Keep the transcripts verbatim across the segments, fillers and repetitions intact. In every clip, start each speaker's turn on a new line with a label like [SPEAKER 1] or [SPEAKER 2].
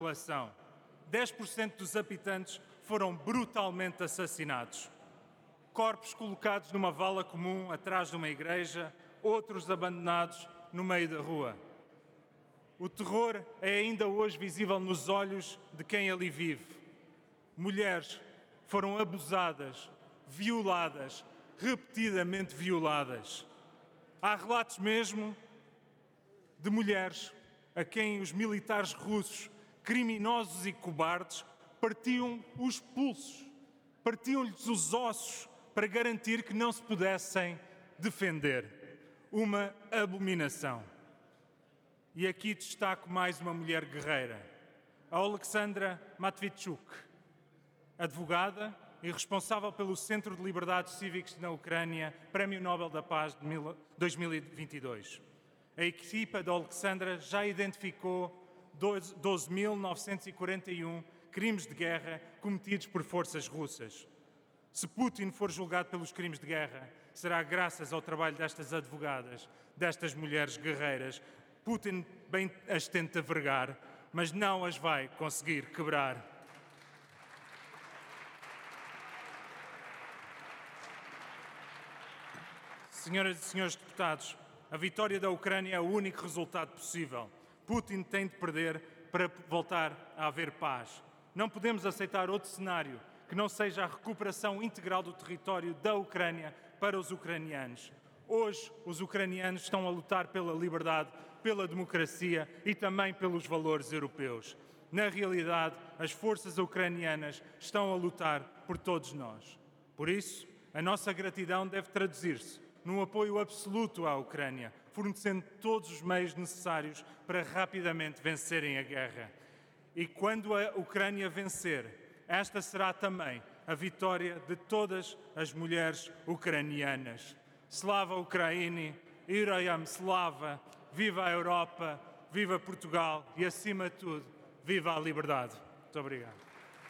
[SPEAKER 1] população. dez por cento dos habitantes foram brutalmente assassinados. Corpos colocados numa vala comum atrás de uma igreja, outros abandonados no meio da rua. O terror é ainda hoje visível nos olhos de quem ali vive. Mulheres foram abusadas, violadas, repetidamente violadas. Há relatos mesmo de mulheres a quem os militares russos, criminosos e cobardes, partiam os pulsos, partiam-lhes os ossos para garantir que não se pudessem defender. Uma abominação. E aqui destaco mais uma mulher guerreira, a Alexandra Matvichuk, advogada e responsável pelo Centro de Liberdades Cívicas na Ucrânia, Prémio Nobel da Paz de dois mil e vinte e dois. A equipa de Alexandra já identificou doze mil novecentos e quarenta e um crimes de guerra cometidos por forças russas. Se Putin for julgado pelos crimes de guerra, será graças ao trabalho destas advogadas, destas mulheres guerreiras. Putin bem as tenta vergar, mas não as vai conseguir quebrar. Senhoras e senhores deputados, a vitória da Ucrânia é o único resultado possível. Putin tem de perder para voltar a haver paz. Não podemos aceitar outro cenário que não seja a recuperação integral do território da Ucrânia para os ucranianos. Hoje, os ucranianos estão a lutar pela liberdade, pela democracia e também pelos valores europeus. Na realidade, as forças ucranianas estão a lutar por todos nós. Por isso, a nossa gratidão deve traduzir-se num apoio absoluto à Ucrânia, fornecendo todos os meios necessários para rapidamente vencerem a guerra. E quando a Ucrânia vencer, esta será também a vitória de todas as mulheres ucranianas. Slava Ukraini, Heroyam Slava, viva a Europa, viva Portugal e, acima de tudo, viva a liberdade. Muito obrigado.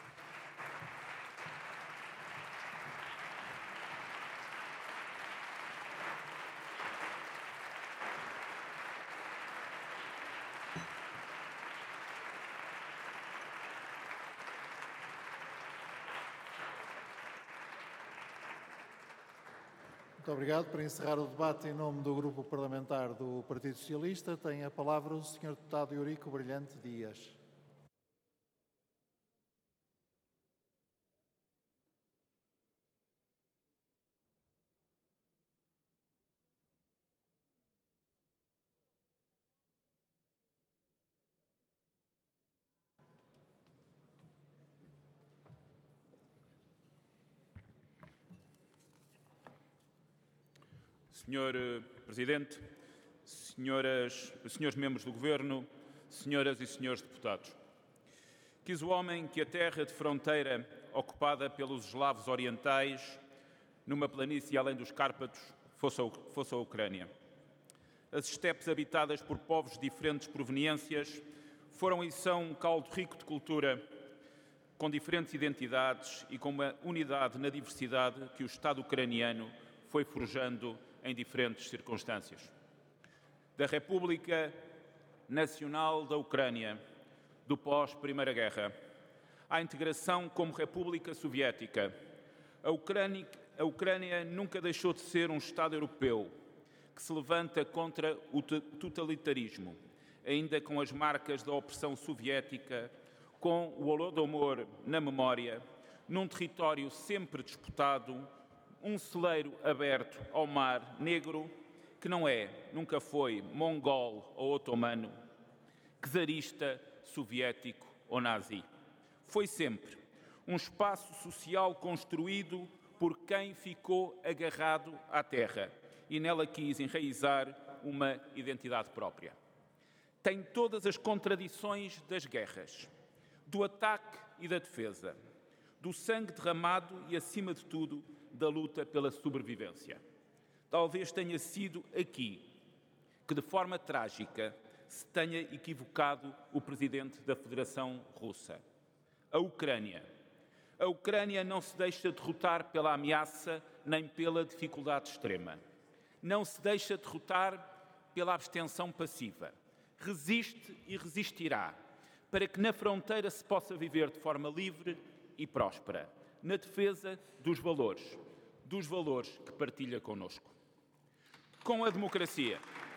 [SPEAKER 2] Muito obrigado. Para encerrar o debate em nome do Grupo Parlamentar do Partido Socialista, tem a palavra o senhor Deputado Eurico Brilhante Dias.
[SPEAKER 3] senhor Presidente, senhoras, senhores membros do Governo, senhoras e senhores deputados. Quis o homem que a terra de fronteira ocupada pelos eslavos orientais, numa planície além dos Cárpatos, fosse a, fosse a Ucrânia. As estepes habitadas por povos de diferentes proveniências foram e são um caldo rico de cultura, com diferentes identidades e com uma unidade na diversidade que o Estado ucraniano foi forjando em diferentes circunstâncias. Da República Nacional da Ucrânia, do pós-Primeira Guerra, à integração como República Soviética, a Ucrânia, a Ucrânia nunca deixou de ser um Estado europeu que se levanta contra o totalitarismo, ainda com as marcas da opressão soviética, com o Holodomor na memória, num território sempre disputado, um celeiro aberto ao mar Negro, que não é, nunca foi, mongol ou otomano, czarista, soviético ou nazi. Foi sempre um espaço social construído por quem ficou agarrado à terra e nela quis enraizar uma identidade própria. Tem todas as contradições das guerras, do ataque e da defesa, do sangue derramado e, acima de tudo, da luta pela sobrevivência. Talvez tenha sido aqui que, de forma trágica, se tenha equivocado o presidente da Federação Russa. A Ucrânia. A Ucrânia não se deixa derrotar pela ameaça nem pela dificuldade extrema. Não se deixa derrotar pela abstenção passiva. Resiste e resistirá, para que na fronteira se possa viver de forma livre e próspera, na defesa dos valores, dos valores que partilha connosco. Com a democracia,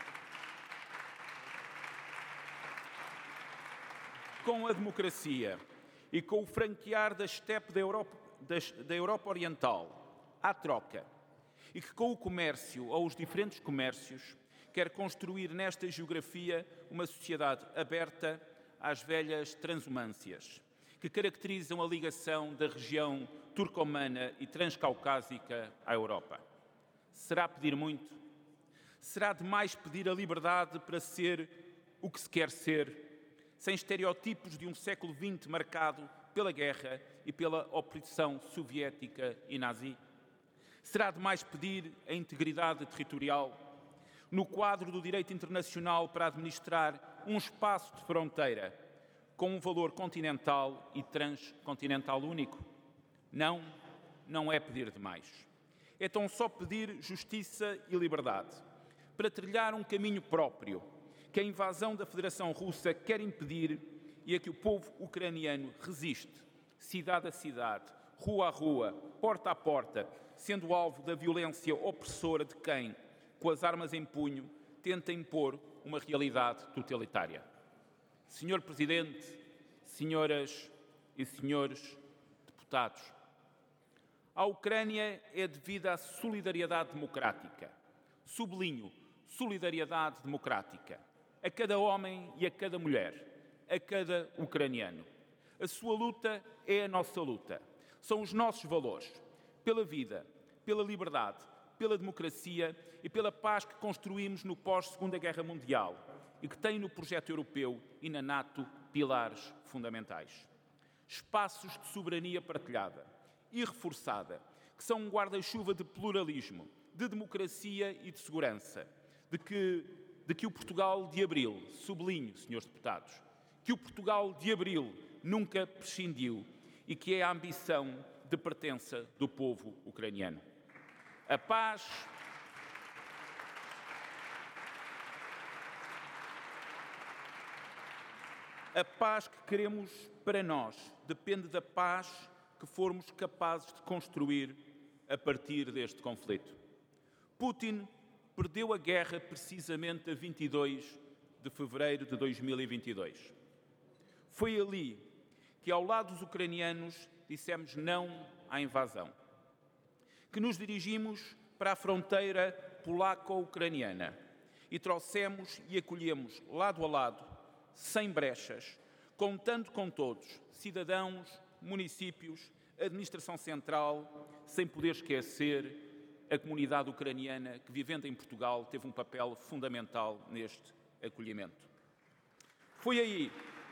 [SPEAKER 3] com a democracia e com o franquear da estepe da Europa, da, da Europa Oriental à troca, e que com o comércio ou os diferentes comércios quer construir nesta geografia uma sociedade aberta às velhas transumâncias, que caracterizam a ligação da região turcomana e transcaucásica à Europa. Será pedir muito? Será demais pedir a liberdade para ser o que se quer ser, sem estereótipos de um século vinte marcado pela guerra e pela opressão soviética e nazi? Será demais pedir a integridade territorial no quadro do direito internacional para administrar um espaço de fronteira com um valor continental e transcontinental único? Não, não é pedir demais. É tão só pedir justiça e liberdade para trilhar um caminho próprio que a invasão da Federação Russa quer impedir e a que o povo ucraniano resiste, cidade a cidade, rua a rua, porta a porta, sendo alvo da violência opressora de quem, com as armas em punho, tenta impor uma realidade totalitária. Senhor Presidente, senhoras e senhores deputados, à Ucrânia é devida a solidariedade democrática. Sublinho, solidariedade democrática. A cada homem e a cada mulher, a cada ucraniano. A sua luta é a nossa luta. São os nossos valores, pela vida, pela liberdade, pela democracia e pela paz que construímos no pós-Segunda Guerra Mundial e que tem no projeto europeu e na NATO pilares fundamentais. Espaços de soberania partilhada e reforçada, que são um guarda-chuva de pluralismo, de democracia e de segurança, de que, de que o Portugal de Abril, sublinho, senhores deputados, que o Portugal de Abril nunca prescindiu e que é a ambição de pertença do povo ucraniano. A paz, a paz que queremos para nós depende da paz que formos capazes de construir a partir deste conflito. Putin perdeu a guerra precisamente a vinte e dois de fevereiro de dois mil e vinte e dois. Foi ali que, ao lado dos ucranianos, dissemos não à invasão, que nos dirigimos para a fronteira polaco-ucraniana e trouxemos e acolhemos lado a lado, sem brechas, contando com todos, cidadãos, municípios, administração central, sem poder esquecer a comunidade ucraniana que, vivendo em Portugal, teve um papel fundamental neste acolhimento. Foi aí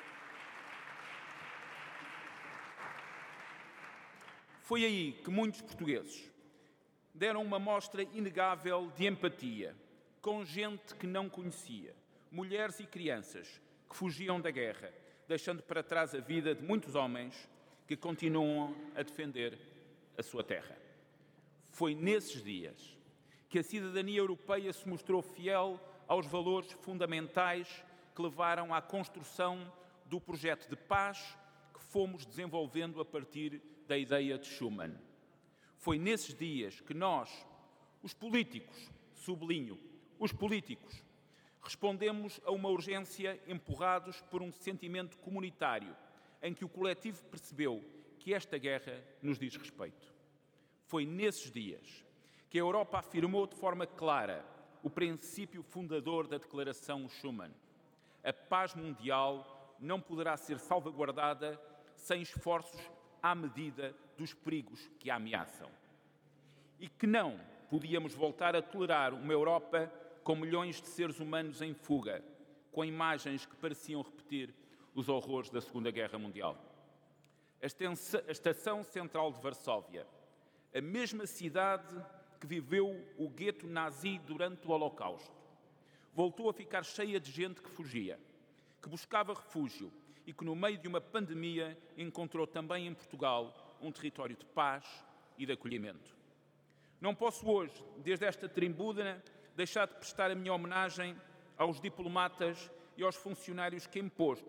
[SPEAKER 3] Foi aí que muitos portugueses deram uma mostra inegável de empatia com gente que não conhecia, mulheres e crianças que fugiam da guerra, deixando para trás a vida de muitos homens que continuam a defender a sua terra. Foi nesses dias que a cidadania europeia se mostrou fiel aos valores fundamentais que levaram à construção do projeto de paz que fomos desenvolvendo a partir da ideia de Schuman. Foi nesses dias que nós, os políticos, sublinho, os políticos, respondemos a uma urgência empurrados por um sentimento comunitário em que o coletivo percebeu que esta guerra nos diz respeito. Foi nesses dias que a Europa afirmou de forma clara o princípio fundador da Declaração Schuman. A paz mundial não poderá ser salvaguardada sem esforços à medida dos perigos que a ameaçam. E que não podíamos voltar a tolerar uma Europa com milhões de seres humanos em fuga, com imagens que pareciam repetir os horrores da Segunda Guerra Mundial. A Estação Central de Varsóvia, a mesma cidade que viveu o gueto nazi durante o Holocausto, voltou a ficar cheia de gente que fugia, que buscava refúgio e que, no meio de uma pandemia, encontrou também em Portugal um território de paz e de acolhimento. Não posso hoje, desde esta tribuna, deixar de prestar a minha homenagem aos diplomatas e aos funcionários que, em posto,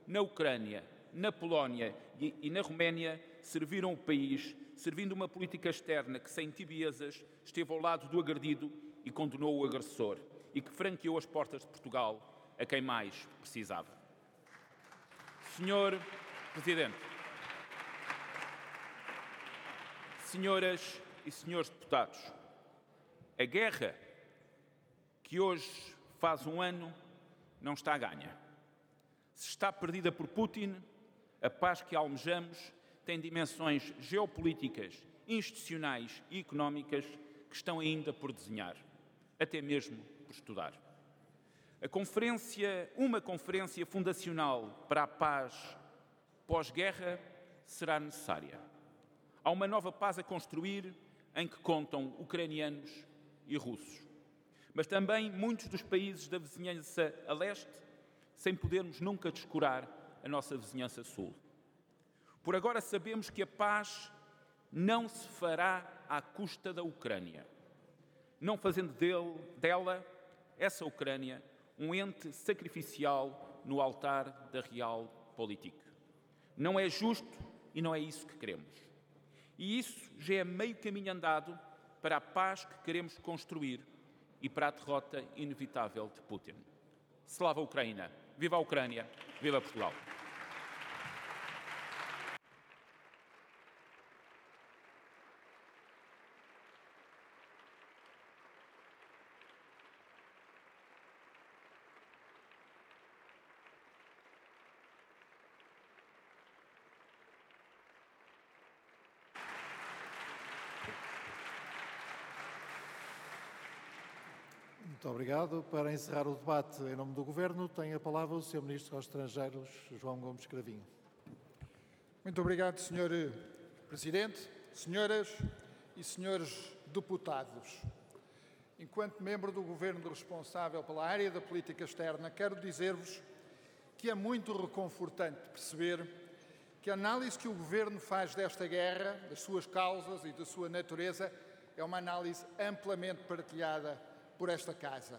[SPEAKER 3] na Ucrânia, na Polónia e, e na Roménia, serviram o país, servindo uma política externa que, sem tibiezas, esteve ao lado do agredido e condenou o agressor, e que franqueou as portas de Portugal a quem mais precisava. Senhor Presidente, senhoras e senhores deputados, a guerra que hoje faz um ano não está ganha. Se está perdida por Putin, a paz que almejamos tem dimensões geopolíticas, institucionais e económicas que estão ainda por desenhar, até mesmo por estudar. A conferência, uma conferência fundacional para a paz pós-guerra será necessária. Há uma nova paz a construir em que contam ucranianos e russos, mas também muitos dos países da vizinhança a leste, sem podermos nunca descurar a nossa vizinhança sul. Por agora sabemos que a paz não se fará à custa da Ucrânia, não fazendo dele, dela, essa Ucrânia, um ente sacrificial no altar da realpolitik. Não é justo e não é isso que queremos. E isso já é meio caminho andado para a paz que queremos construir e para a derrota inevitável de Putin. Slava a Ucrânia! Viva a Ucrânia! Viva Portugal!
[SPEAKER 2] Muito obrigado. Para encerrar o debate em nome do Governo, tem a palavra o senhor Ministro dos Estrangeiros, João Gomes Cravinho.
[SPEAKER 4] Muito obrigado, senhor Presidente, senhoras e senhores deputados. Enquanto membro do Governo responsável pela área da política externa, quero dizer-vos que é muito reconfortante perceber que a análise que o Governo faz desta guerra, das suas causas e da sua natureza, é uma análise amplamente partilhada por esta Casa.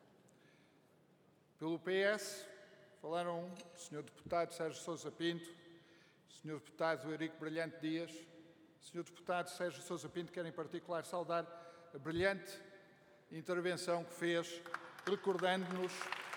[SPEAKER 4] Pelo P S, falaram o senhor Deputado Sérgio Sousa Pinto, o senhor Deputado Eurico Brilhante Dias, o senhor Deputado Sérgio Sousa Pinto, quero em particular saudar a brilhante intervenção que fez, recordando-nos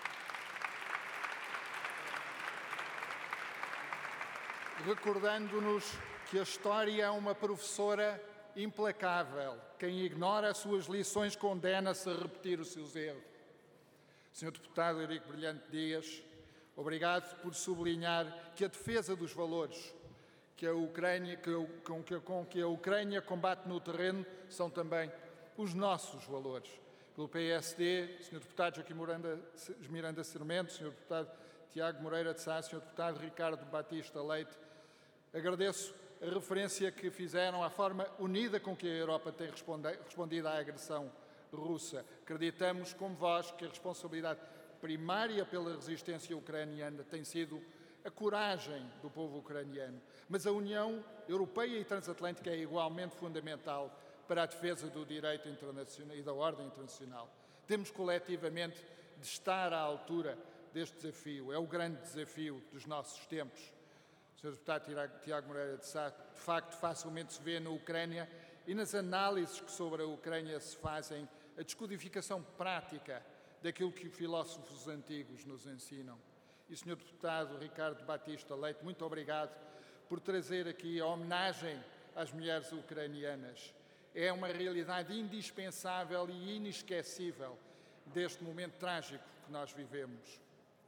[SPEAKER 4] recordando-nos que a história é uma professora implacável. Quem ignora as suas lições condena-se a repetir os seus erros. senhor Deputado Eurico Brilhante Dias, obrigado por sublinhar que a defesa dos valores que a Ucrânia, que, com, que, com que a Ucrânia combate no terreno são também os nossos valores. Pelo P S D, senhor Deputado Joaquim Miranda, Miranda Sarmento, senhor Deputado Tiago Moreira de Sá, senhor Deputado Ricardo Batista Leite, agradeço a referência que fizeram à forma unida com que a Europa tem respondido à agressão russa. Acreditamos, como vós, que a responsabilidade primária pela resistência ucraniana tem sido a coragem do povo ucraniano. Mas a União Europeia e Transatlântica é igualmente fundamental para a defesa do direito internacional e da ordem internacional. Temos coletivamente de estar à altura deste desafio. É o grande desafio dos nossos tempos. senhor Deputado Tiago Moreira de Sá, de facto, facilmente se vê na Ucrânia e nas análises que sobre a Ucrânia se fazem a descodificação prática daquilo que os filósofos antigos nos ensinam. E, senhor Deputado Ricardo Batista Leite, muito obrigado por trazer aqui a homenagem às mulheres ucranianas. É uma realidade indispensável e inesquecível deste momento trágico que nós vivemos.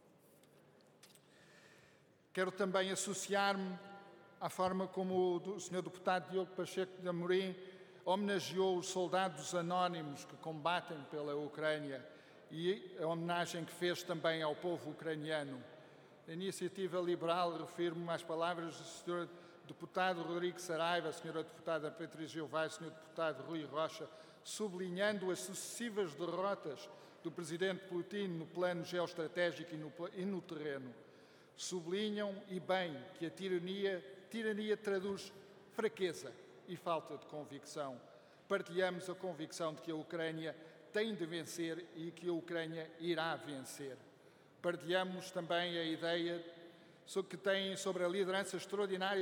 [SPEAKER 4] Quero também associar-me à forma como o senhor Deputado Diogo Pacheco de Amorim homenageou os soldados anónimos que combatem pela Ucrânia e a homenagem que fez também ao povo ucraniano. A Iniciativa Liberal refiro-me às palavras do senhor Deputado Rodrigo Saraiva, a senhora Deputada Patrícia Gilvai, o senhor Deputado Rui Rocha, sublinhando as sucessivas derrotas do Presidente Putin no plano geoestratégico e no, e no terreno. Sublinham, e bem, que a tirania, tirania traduz fraqueza e falta de convicção. Partilhamos a convicção de que a Ucrânia tem de vencer e que a Ucrânia irá vencer. Partilhamos também a ideia que tem sobre a liderança extraordinária